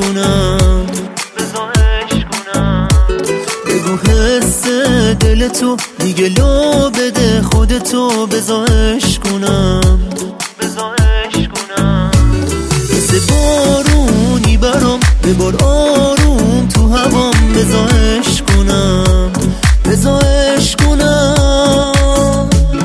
کنم، بگو حس دل تو دیگه لو بده، خودتو بزاش کنم، مثل بارونی برام ببار آروم تو هوام، بزاش کنم، بزاش کنم.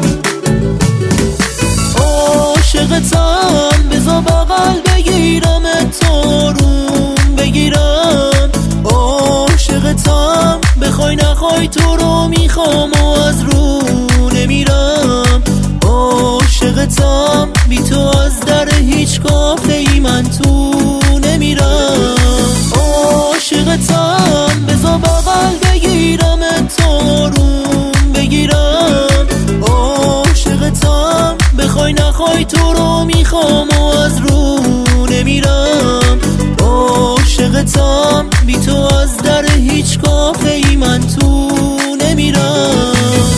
عاشقتم بزا بغل بگیرم، تارون بگیرم. عاشقتم بخوای نخوای تو رو میخوام و از رو نمیرم. عاشقتم بی تو از در هیچ کافه ای من تو نمیرم. عاشقتم بزا بغل بگیرم، تارون بگیرم. عاشقتم بخوای نخوای تو رو میخوام و از رو نمیرم. عاشقتم بی تو از در هیچ کافه ای من تو نمیرم.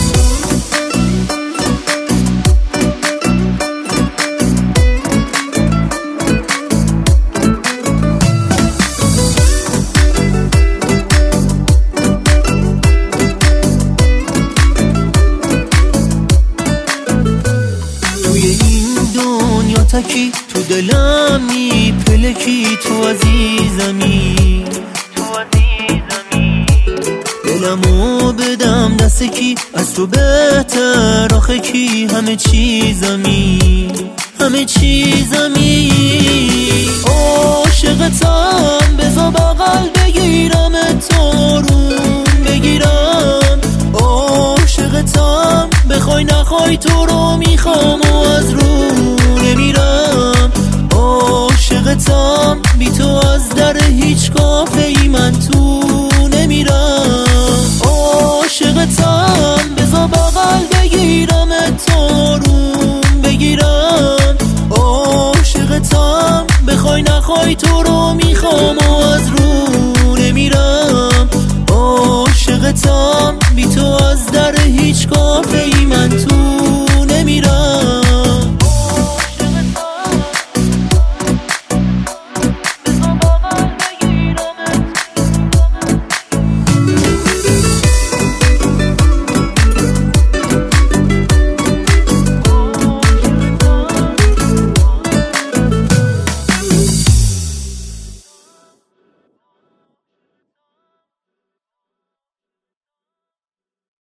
توی این دنیا تکی تو دلم میپلکی، تو عزیزمی، دلمو بدم دست کی از تو بهتر، آخه کی همه چیزمی، همه چیزمی. عاشقتم بزا بغل بگیرم، تارون بگیرم. عاشقتم بخوای نخوای تو رو میخوام و از رو نمیرم. عاشقتم بی تو از در هیچ کافه ای من تو نمیرم. عاشقتم بزا بغل بگیرم، تارون بگیرم. عاشقتم بخوای نخوای تو رو میخوام و از رو نمیرم. عاشقتم بی تو از در هیچ کافه ای من تو